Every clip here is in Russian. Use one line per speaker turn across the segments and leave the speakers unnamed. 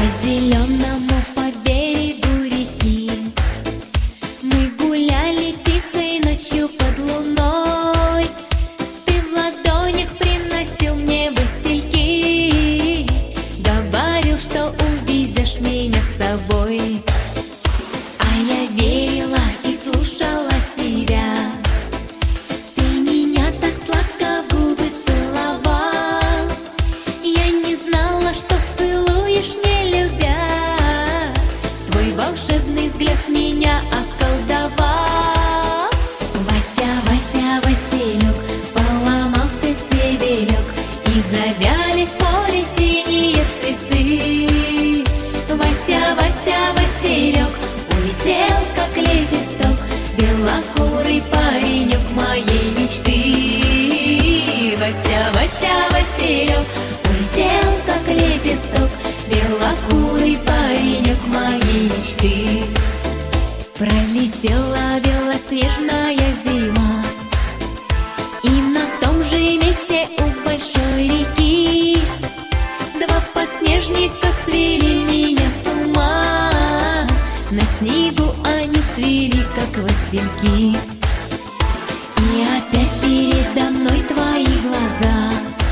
зеленому по берегу реки мы гуляли тихой ночью под луной. Ты в ладонях приносил мне васильки, говорил, что увезешь меня с собой. А я верила и слушала тебя. Ты меня так сладко в губы целовал. Я не знала, что целуешь, не любя. Твой волшебный взгляд меня околдовал. Вася, Вася, Василек, поломался стебелек, и завяли в поле синие цветы. Вася, Вася, Василек, улетел, как лепесток, белокурый паренек моей мечты. Вася, Вася, Василек, улетел, как лепесток, белокурый паренек моей мечты. Пролетела белоснежная зима, и на том же месте у большой реки два подснежника свели меня с ума. На снегу они цвели, как васильки. И опять передо мной твои глаза.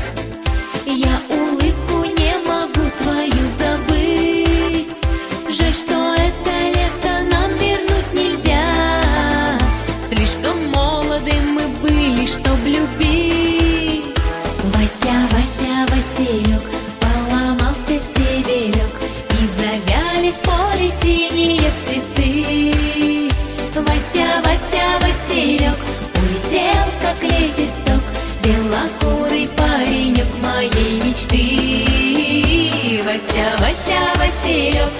Я улыбку не могу твою забыть. Жаль, что это лето нам вернуть нельзя. Слишком молоды мы были, чтоб любить. Вася, Вася, Василек, поломался стебелек, и завяли в поле синие цветы. Вася, Вася, Василек, улетел, как лепесток, белокурый паренек моей мечты. Вася, Вася, Василек,